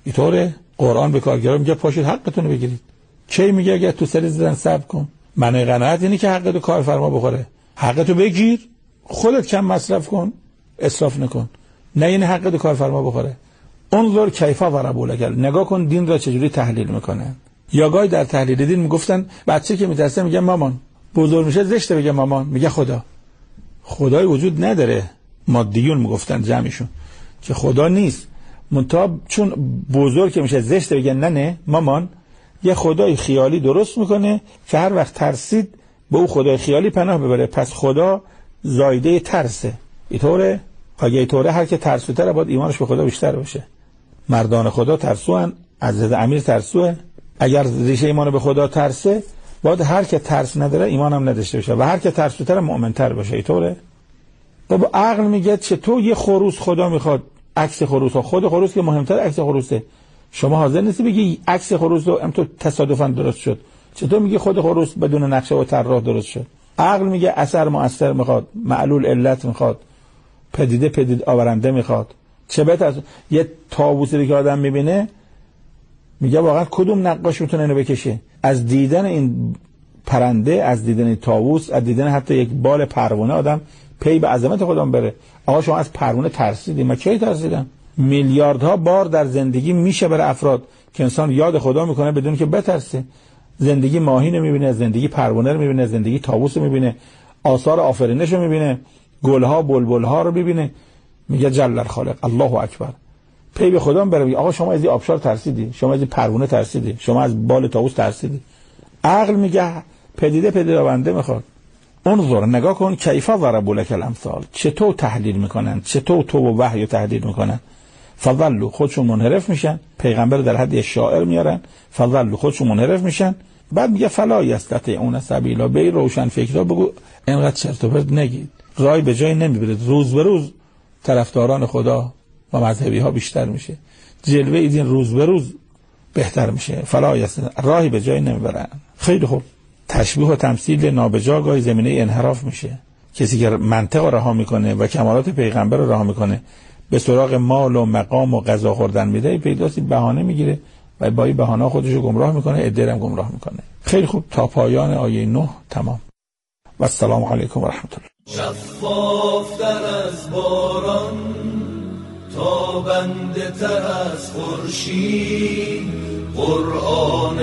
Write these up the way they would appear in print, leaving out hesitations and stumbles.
اینطوره. قرآن به کارگرا میگه پاشید حقتون رو بگیرید. کی میگه اگه تو سری زدن صبر کن؟ معنی قناعت اینه که حقت کارفرما بخوره. حقتو بگیر، خودت کم مصرف کن، اسراف نکن. نه این حقت کارفرما بخوره. انظر کیف ضربوا لك، نگاه کن دین را چجوری تحلیل میکنن. یا گاهی در تحلیل دین میگفتن بچه که میترسه میگه مامان، بزرگ میشه زشته بگه مامان، میگه خدا. خدای وجود نداره. مادیون میگفتن جمعشون که خدا نیست. منتها چون بزرگ که میشه زشته بگه نه مامان، یه خدای خیالی درست میکنه که هر وقت ترسید به او خدای خیالی پناه ببره. پس خدا زایده ترسه. اینطوره. اگه اینطوره هر که ترسوتره باید ایمانش به خدا بیشتر باشه. مردان خدا ترسوان، عزیز امیر ترسوه. اگر ریشه ایمان به خدا ترسه باید هر که ترس نداره ایمان هم نداشته باشه و هر که ترسوتره مؤمن‌تر باشه. اینطوره. بابا عقل میگه چطور یه خروس خدا میخواد عکس خروس ها، خود خروس که مهمتر عکس خروسه. شما حاضر نیستی بگی عکس خروس رو امتو تصادفاً درست شد؟ چطور میگی خود خروس بدون نقشه و طراح درست شد؟ عقل میگه اثر مؤثر میخواد، معلول علت میخواد، پدید آورنده میخواد. چه بهتر از یه طاووسی که آدم میبینه میگه واقعا کدوم نقاش میتونه اینو بکشه؟ از دیدن این پرنده، از دیدن این طاووس، از دیدن حتی یک بال پروانه آدم پی به عظمت خودم بره. آقا شما از پروانه ترسیدی؟ من کی ترسیدم؟ میلیاردها بار در زندگی میشه برای افراد که انسان یاد خدا میکنه بدون که بترسه. زندگی ماهی رو میبینه، زندگی پروانه رو میبینه، زندگی طاووس رو میبینه، آثار آفرینش رو میبینه، گلها بلبلها رو میبینه. میگه جل الخالق، الله اکبر. پی به خدا بره. آقا شما از این آبشار ترسیدی؟ شما از این پروانه ترسیدی؟ شما از بال طاووس ترسیدی؟ عقل میگه پدید آونده میخواد. انظر، نگاه کن کیف ضربوا لك الامثال، چطور تحلیل میکنن، چطور تو و وحی تحلیل میکنن. فضلوا، خودشون منحرف میشن. پیغمبر در حد شاعر میارن. فضلوا، خودشون منحرف میشن. بعد میگه فلا یستطیعون سبیلا، به روشن فکرها بگو اینقدر چرت و پرت نگید، رای به جای نمیبرید. روز به روز طرفداران خدا و مذهبی ها بیشتر میشه، جلوه این روز به روز بهتر میشه. فلا یستطیعون، راهی به جای نمیبرن. خیلی خوب. تشبیه و تمثیل نابجا گاهی زمینه انحراف میشه. کسی که منطق رو رها میکنه و کمالات پیغمبر رو رها میکنه به سراغ مال و مقام و غذا خوردن میده، پیداست بهانه میگیره و با این بهانه خودش رو گمراه میکنه، عده هم گمراه میکنه. خیلی خوب. تا پایان آیه 9 تمام. و السلام علیکم و رحمت الله. شفافتر از باران، تابنده تر از خورشید، قرآن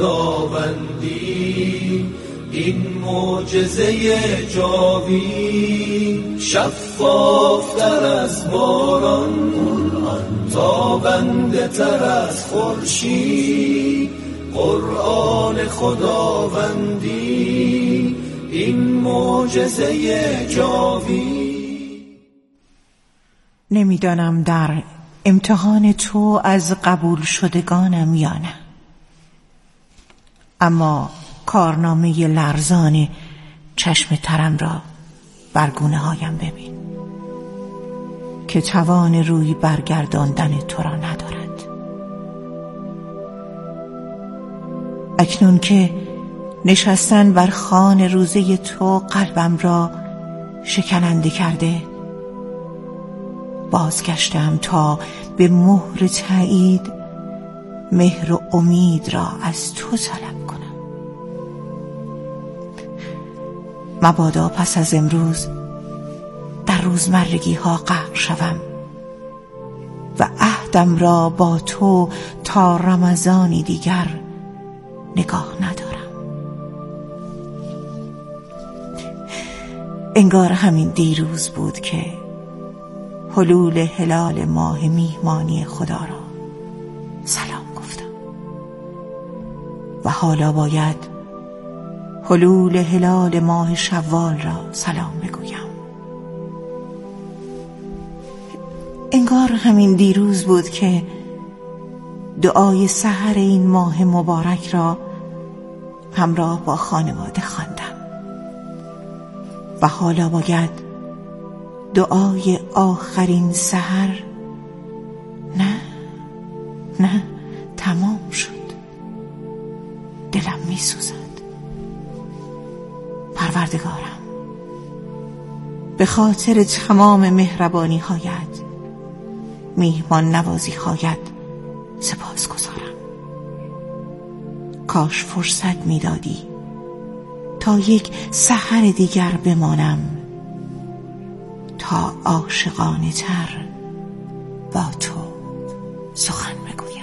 خداوندی این معجزه جاوید. شفافتر از باران، تابنده تر از خورشید، قرآن خداوندی این معجزه جاوید. نمیدانم در امتحان تو از قبول شدگانم یا نه، اما کارنامه لرزان چشم ترم را بر گونه هایم ببین که توان روی برگرداندن تو را ندارد. اکنون که نشستن بر خوان روزه تو قلبم را شکننده کرده، بازگشتم تا به مهر تایید مهر و امید را از تو طلب کنم. مبادا پس از امروز در روزمرگی ها غرق شوم و عهدم را با تو تا رمضانی دیگر نگاه ندارم. انگار همین دیروز بود که حلول هلال ماه میهمانی خدا را سلام گفتم و حالا باید حلول هلال ماه شوال را سلام بگویم. انگار همین دیروز بود که دعای سحر این ماه مبارک را همراه با خانواده خواندم و حالا باید دعای آخرین سحر. نه تمام شد. دلم می سوزد. پروردگارم، به خاطر تمام مهربانی هایت، میهمان نوازی هایت سپاسگزارم. کاش فرصت میدادی تا یک سحر دیگر بمانم، تا عاشقانه تر با تو سخن بگویم.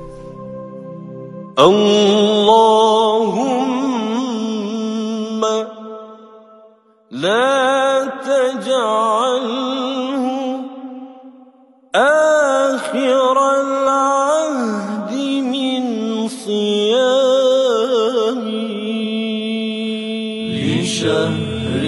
اللهم لا تجعله آخر العهد من صيامي لشهر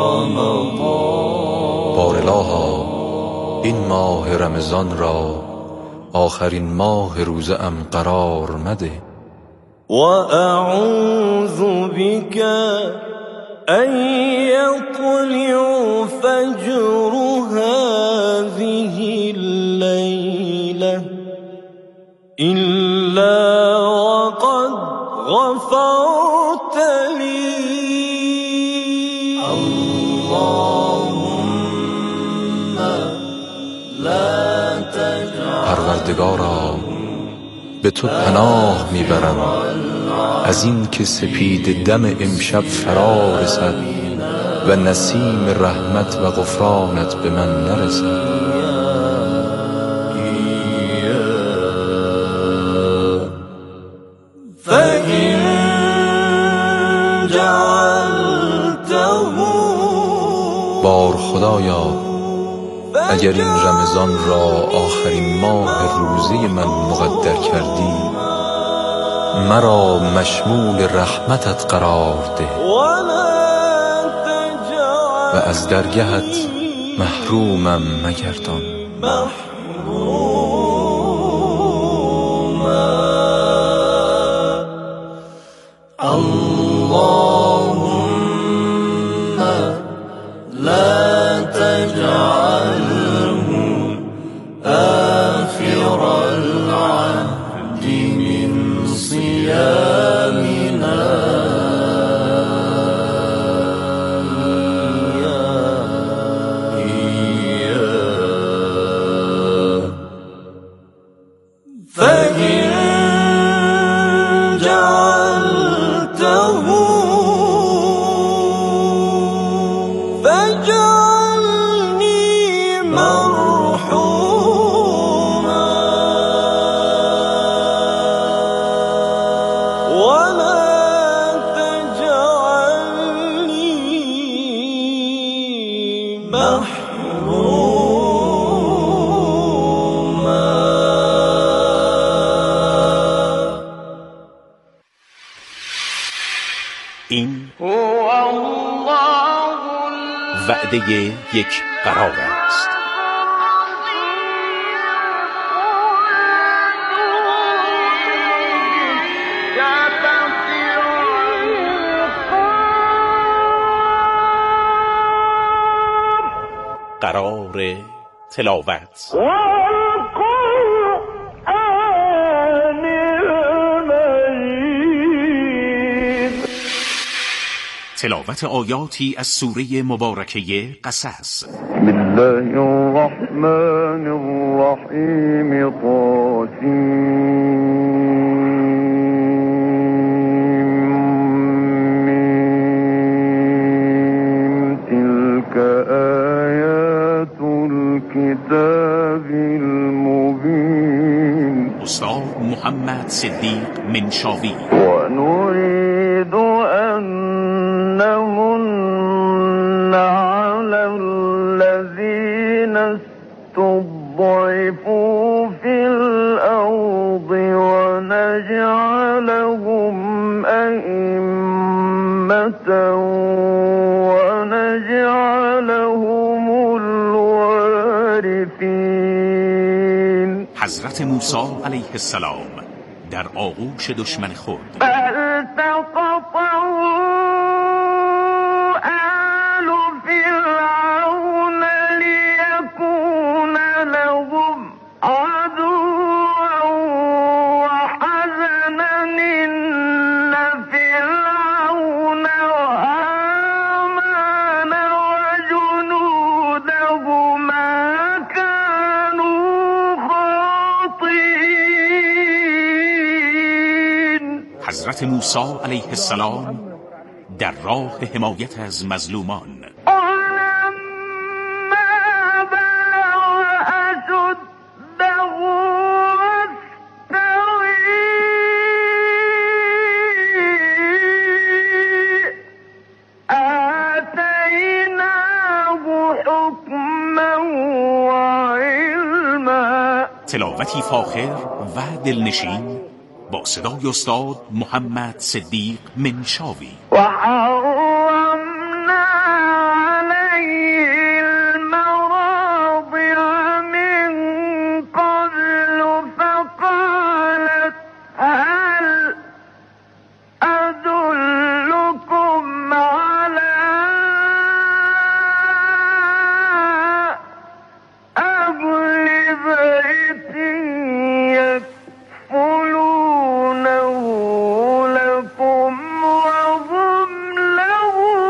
رمضان. بارالها این ماه رمضان را آخرین ماه روزه ام قرار مده. و اعوذ بك ان یطلع فجر هذه الليلة الا وقد غفرت لي. اللهم لا تجعل. پروردگارا به تو پناه میبرم از این که سپید دم امشب فرا رسد و نسیم رحمت و غفرانت به من نرسد. فإن جعلته. بار خدایا اگر این رمضان را آخرین ماه روزه من مقدر کردی، مرا مشمول رحمتت قرار ده و از درگهت محرومم مگردان. اللهم لا تجعله آخر العهد من صيامنا إياه. فإن جعلته فاجعلني مرحوما ولا تجعلني محروما. این وعده یک قرار است. قرار تلاوت تلاوت آیاتی از سوره مبارکه قصص. بسم الله الرحمن الرحیم. تلك آیات الكتاب المبین. استاد محمد صدیق منشاوی. و نريد أن نمن على الذين استضعفوا في الأرض ونجعلهم أئمة ونجعلهم الوارثين. حضرت موسی علیه السلام در آغوش دشمن خود فالتقطه آل فرعون ليكون لهم عدوا وحزنا إن فرعون وهامان وجنودهما كانوا خاطئين. حضرت موسی علیه السلام در راه حمایت از مظلومان. تلاوتی فاخر و دلنشین با صدای استاد محمد صدیق منشاوی. و حرمنا علیه المراضع من قبل فقالت هل ادلكم على اهل بیت یکفلونه لكم وهم له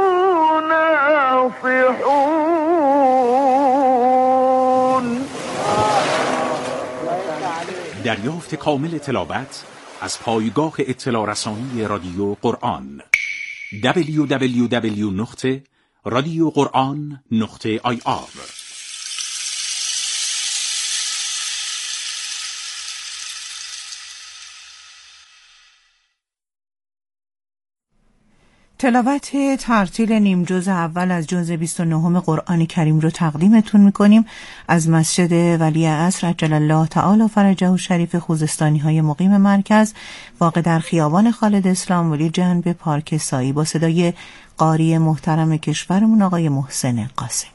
ناصحون. دریافت کامل تلاوت از پایگاه اطلاع رسانی رادیو قرآن www.radioquran.ir. تلاوت ترتیل نیم جزء اول از جزء 29 قرآن کریم رو تقدیمتون میکنیم از مسجد ولی عصر عجل الله تعالی فرجه و شریف خوزستانی های مقیم مرکز واقع در خیابان خالد اسلام ولی جنب پارک سایی با صدای قاری محترم کشورمون آقای محسن قاسمی.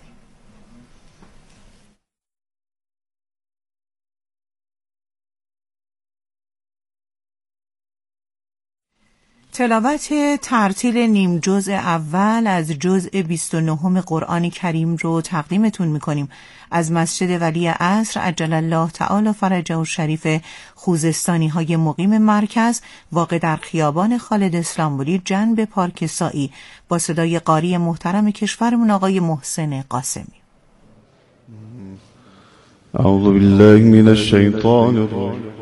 تلاوت ترتیل نیم جزء اول از جزء 29 قرآن کریم رو تقدیمتون میکنیم از مسجد ولی عصر عجل الله تعالی فرجه و شریف خوزستانی های مقیم مرکز واقع در خیابان خالد اسلامبولی جنب پارک سایی با صدای قاری محترم کشورمون آقای محسن قاسمی. اعوذ بالله من الشیطان الرجیم.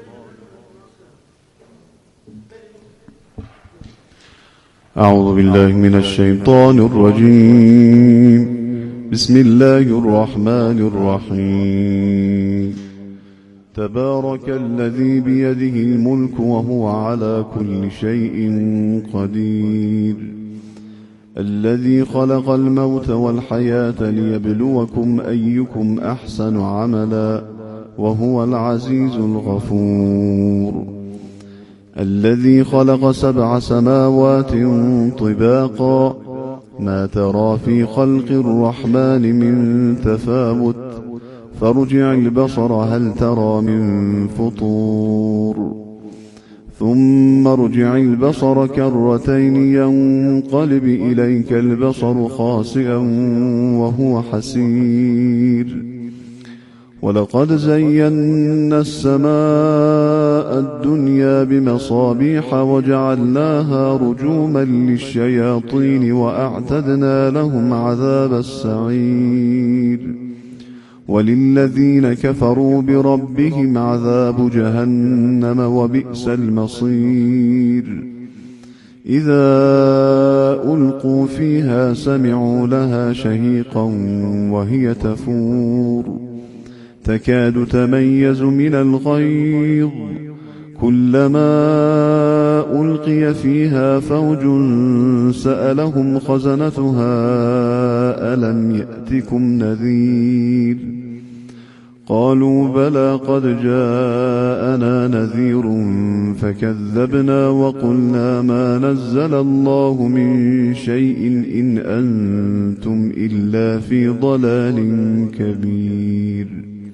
أعوذ بالله من الشيطان الرجيم. بسم الله الرحمن الرحيم. تبارك الذي بيده الملك وهو على كل شيء قدير. الذي خلق الموت والحياة ليبلوكم أيكم أحسن عملا وهو العزيز الغفور. الذي خلق 7 سماوات طباقا ما ترى في خلق الرحمن من تفاوت فارجع البصر هل ترى من فطور ثم ارجع البصر كرتين ينقلب إليك البصر خاسئا وهو حسير. ولقد زينا السماء الدنيا بمصابيح وجعلناها رجوما للشياطين وأعتدنا لهم عذاب السعير. وللذين كفروا بربهم عذاب جهنم وبئس المصير. إذا ألقوا فيها سمعوا لها شهيقا وهي تفور تكاد تميز من الغيظ كلما ألقي فيها فوج سألهم خزنتها ألم يأتكم نذير قالوا بلى قد جاءنا نذير فكذبنا وقلنا ما نزل الله من شيء إن أنتم إلا في ضلال كبير.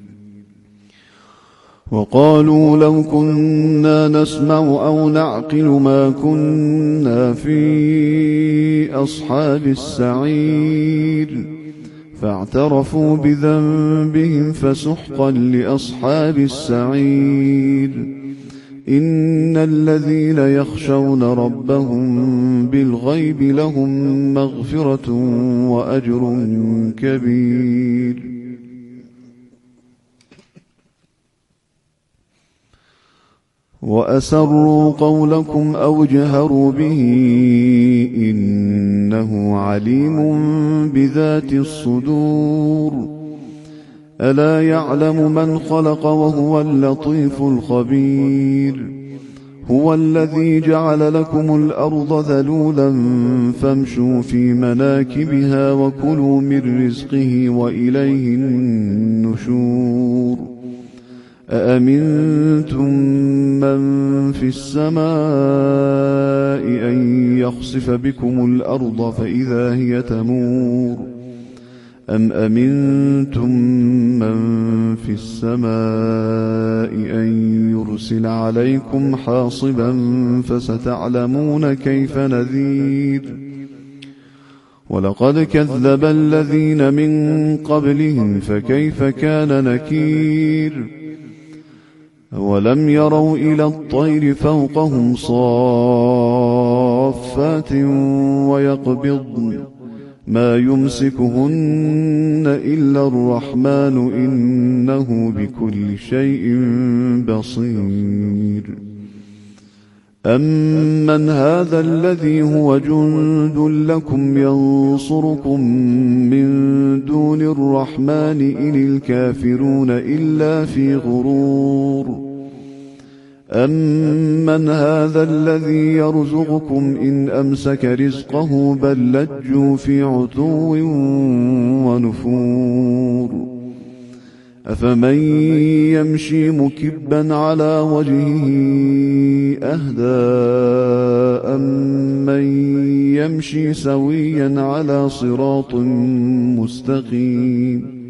وقالوا لو كنا نسمع أو نعقل ما كنا في أصحاب السعير فاعترفوا بذنبهم فسحقا لأصحاب السعير. إن الذين يخشون ربهم بالغيب لهم مغفرة وأجر كبير. وأسروا قولكم أو اجهروا به إنه عليم بذات الصدور ألا يعلم من خلق وهو اللطيف الخبير هو الذي جعل لكم الأرض ذلولا فامشوا في مناكبها وكلوا من رزقه وإليه النشور أأمنتم من في السماء أن يخسف بكم الأرض فإذا هي تمور أم أمنتم من في السماء أن يرسل عليكم حاصبا فستعلمون كيف نذير ولقد كذب الذين من قبلهم فكيف كان نكير أولم يروا إلى الطير فوقهم صافات ويقبضن ما يمسكهن إلا الرحمن إنه بكل شيء بصير أمن هذا الذي هو جند لكم ينصركم من دون الرحمن إن الكافرون إلا في غرور أمن هذا الذي يرزقكم إن أمسك رزقه بل لجوا في عتو ونفور أفمن يمشي مكبا على وجهه أهدى أمن يمشي سويا على صراط مستقيم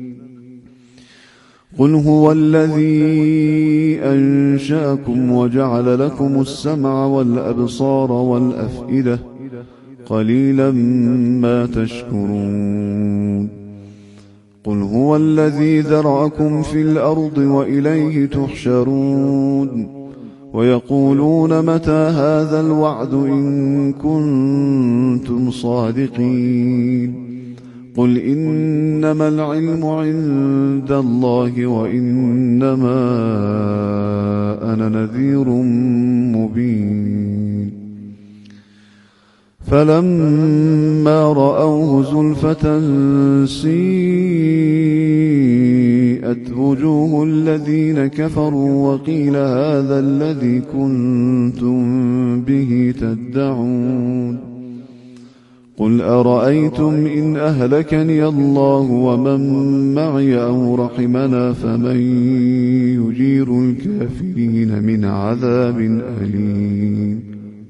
قل هو الذي أنشأكم وجعل لكم السمع والأبصار والأفئدة قليلا ما تشكرون قل هو الذي ذرأكم في الأرض وإليه تحشرون ويقولون متى هذا الوعد إن كنتم صادقين قل إنما العلم عند الله وإنما أنا نذير مبين فلما رأوه زلفة سيئت وجوه الذين كفروا وقيل هذا الذي كنتم به تدعون قل أرأيتم إن أهلكني الله ومن معي أو رحمنا فمن يجير الكافرين من عذاب أليم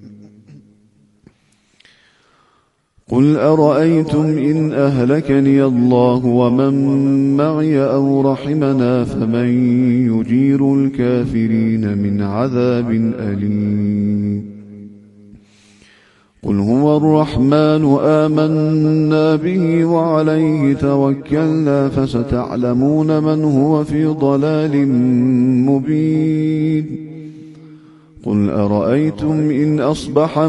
قل أرأيتم إن أهلكني الله ومن معي أو رحمنا فمن يجير الكافرين من عذاب أليم قل هو الرحمن آمنا به وعليه توكلنا فستعلمون من هو في ضلال مبين قل أرأيتم إن أصبح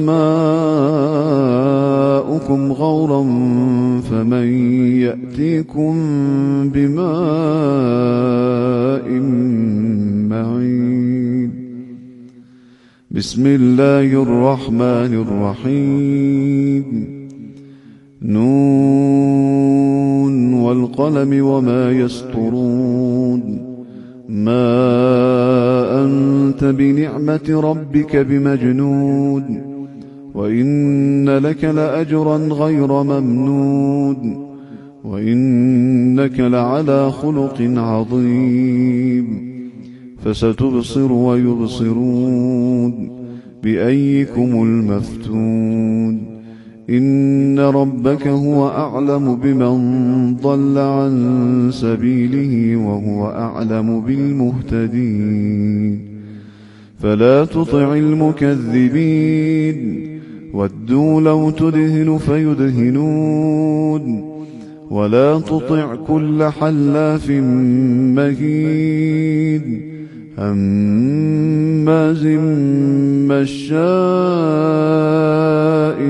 ماؤكم غورا فمن يأتيكم بماء معين بسم الله الرحمن الرحيم نون والقلم وما يسطرون ما أنت بنعمة ربك بمجنون وإن لك لأجرا غير ممنون وإنك لعلى خلق عظيم فستبصر ويبصرون بأيكم المفتون إن ربك هو أعلم بمن ضل عن سبيله وهو أعلم بالمهتدين فلا تطع المكذبين ودوا لو تدهن فيدهنون ولا تطع كل حلاف مهين هماز مشاء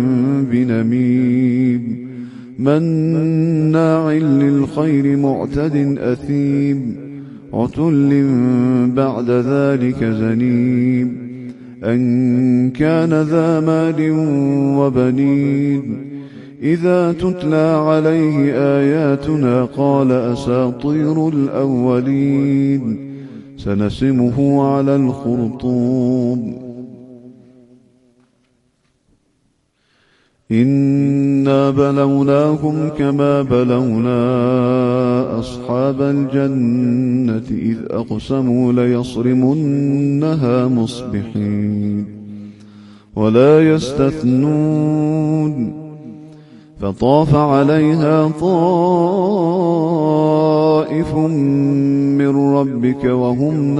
بنميم مناع للخير معتد أثيم عتل بعد ذلك زنيم أن كان ذا مال وبنين إذا تتلى عليه آياتنا قال أساطير الأولين سنسمه على الخرطوم إنا بلوناهم كما بلونا أصحاب الجنة إذ أقسموا ليصرمنها مصبحين ولا يستثنون فطاف عليها طائف من ربك وهم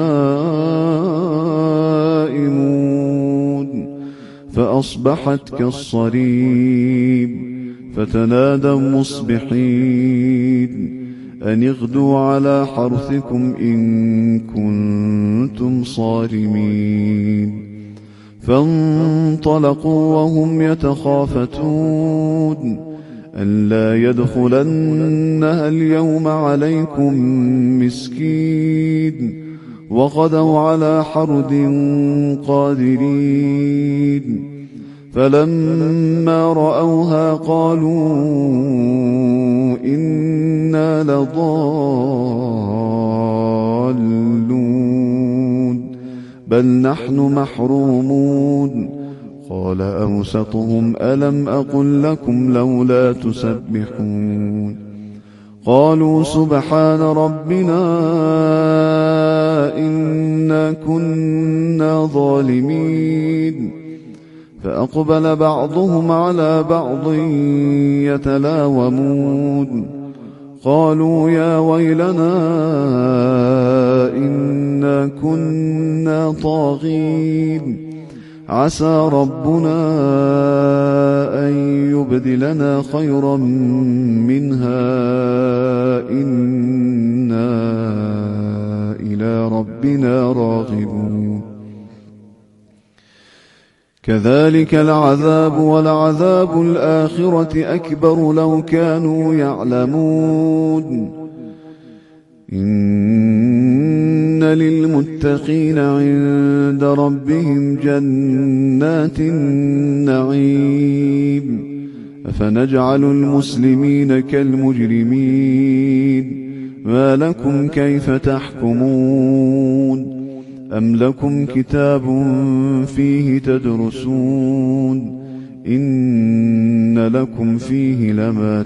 نائمون فأصبحت كالصريم فتنادوا مصبحين أن اغدوا على حرثكم إن كنتم صارمين فانطلقوا وهم يتخافتون ألا يدخلنها اليوم عليكم مسكين وغدوا على حرد قادرين فلما رأوها قالوا إنا لضالون بل نحن محرومون قال أوسطهم ألم أقل لكم لولا تسبحون قالوا سبحان ربنا إنا كنا ظالمين فأقبل بعضهم على بعض يتلاومون قالوا يا ويلنا إنا كنا طاغين عسى ربنا أن يبدلنا خيرا منها إنا إلى ربنا راغبون كذلك العذاب ولعذاب الآخرة أكبر لو كانوا يعلمون إن للمتقين عند ربهم جنات النعيم أفنجعل المسلمين كالمجرمين ما لكم كيف تحكمون أم لكم كتاب فيه تدرسون إن لكم فيه لما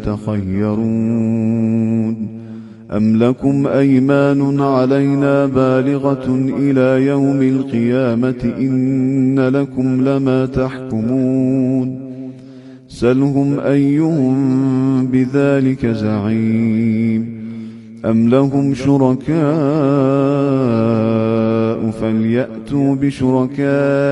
تخيرون أم لكم أيمان علينا بالغة إلى يوم القيامة إن لكم لما تحكمون سلهم أيهم بذلك زعيم أم لهم شركاء فليأتوا بشركائهم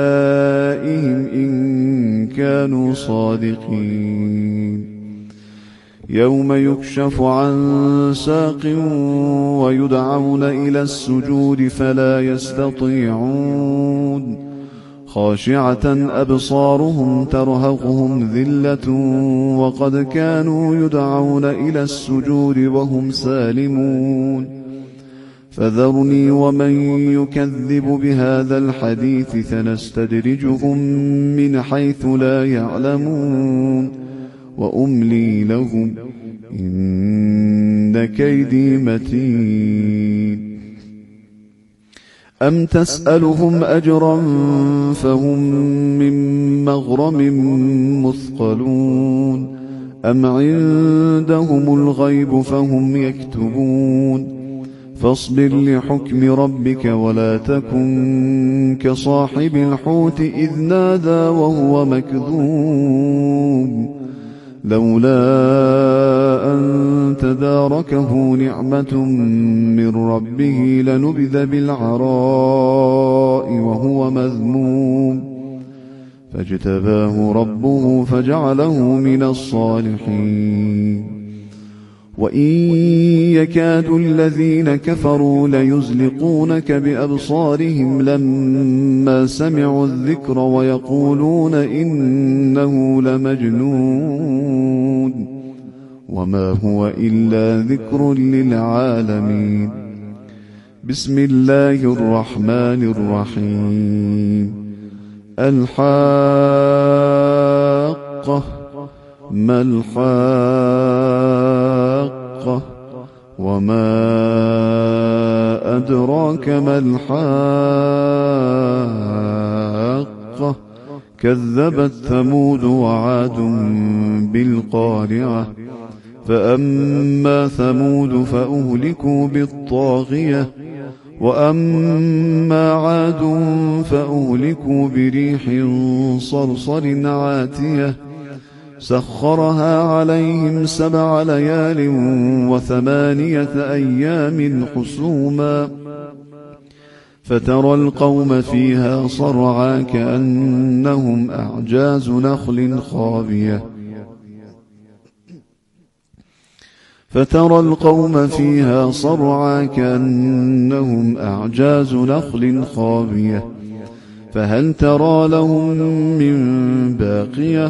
إن كانوا صادقين يوم يكشف عن ساق ويدعون إلى السجود فلا يستطيعون خاشعة أبصارهم ترهقهم ذلة وقد كانوا يدعون إلى السجود وهم سالمون فذرني ومن يكذب بهذا الحديث سنستدرجهم من حيث لا يعلمون وأملي لهم إن كيدي متين أم تسألهم أجرا فهم من مغرم مثقلون أم عندهم الغيب فهم يكتبون فاصبر لحكم ربك ولا تكن كصاحب الحوت إذ نادى وهو مكذوب لولا أن تداركه نعمة من ربه لنبذ بالعراء وهو مذموم فاجتباه ربه فجعله من الصالحين وإن يكاد الذين كفروا ليزلقونك بأبصارهم لما سمعوا الذكر ويقولون إنه لمجنون وما هو إلا ذكر للعالمين بسم الله الرحمن الرحيم الحاقة ما الحاقة وما أدراك ما الحاقة كذبت ثمود وعاد بالقارعة فأما ثمود فأهلكوا بالطاغية وأما عاد فأهلكوا بريح صرصر عاتية سخرها عليهم 7 ليال و8 أيام حسوما فترى القوم فيها صرعى كأنهم أعجاز نخل خاوية فترى القوم فيها صرعى كأنهم أعجاز نخل خاوية فهل ترى لهم من باقية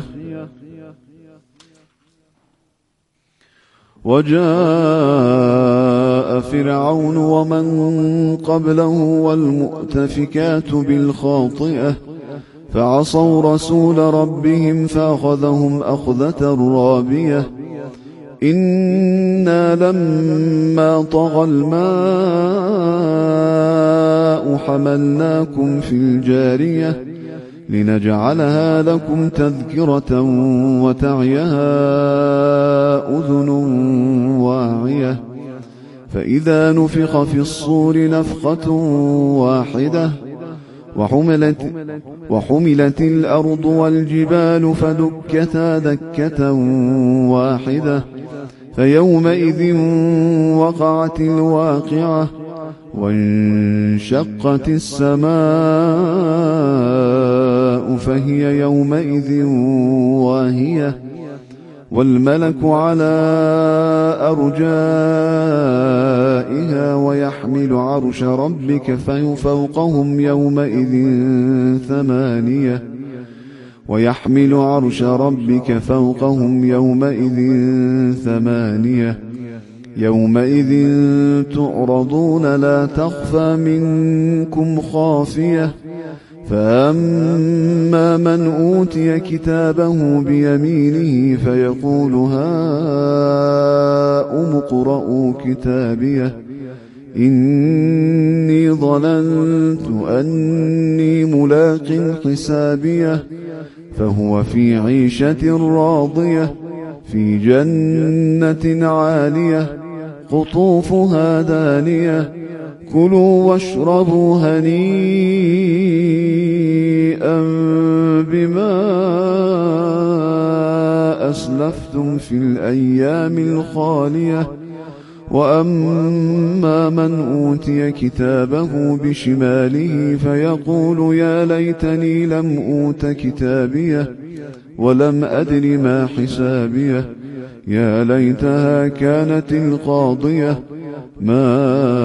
وجاء فرعون ومن قبله والمؤتفكات بالخاطئة فعصوا رسول ربهم فأخذهم أخذة رابية إنا لما طغى الماء حملناكم في الجارية لنجعلها لكم تذكرة وتعيها أذن واعية فإذا نفخ في الصور نفخة واحدة وحملت الأرض والجبال فدكتا دكة واحدة فيومئذ وقعت الواقعة وانشقت السماء فهي يومئذ واهية والملك على أرجائها ويحمل عرش ربك فوقهم يومئذ ثمانية يومئذ تعرضون لا تخفى منكم خافية فأما من أوتي كتابه بيمينه فيقول هاؤم اقرءوا كتابيه إني ظننت أني ملاق حسابيه فهو في عيشة راضية في جنة عالية قطوفها دانية كلوا واشربوا هنيئا بما أسلفتم في الأيام الخالية وأما من أوتي كتابه بشماله فيقول يا ليتني لم أوت كتابيه ولم أدر ما حسابيه يا ليتها كانت القاضية ما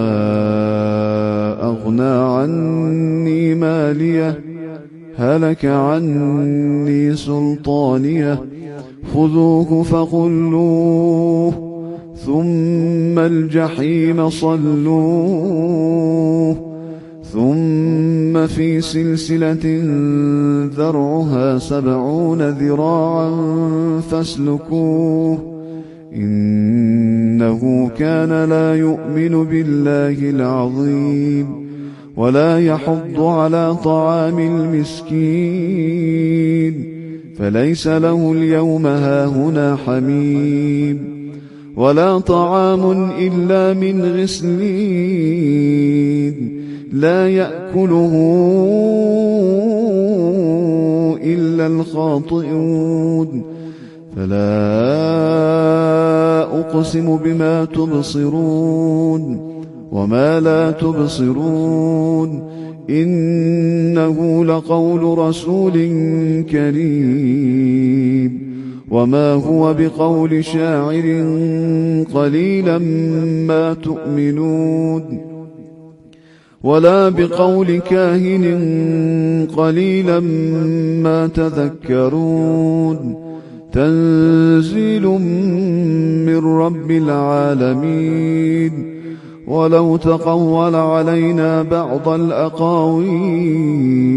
أغنى عني ماليه هلك عني سلطانيه خذوه فغلوه ثم الجحيم صلوه ثم في سلسلة ذرعها 70 ذراعا فاسلكوه إنه كان لا يؤمن بالله العظيم ولا يحض على طعام المسكين فليس له اليوم هاهنا حميم ولا طعام إلا من غسلين لا يأكله إلا الخاطئون فلا أقسم بما تبصرون وما لا تبصرون إنه لقول رسول كريم وما هو بقول شاعر قليلا ما تؤمنون ولا بقول كاهن قليلا ما تذكرون تنزيل من رب العالمين ولو تقول علينا بعض الأقاويل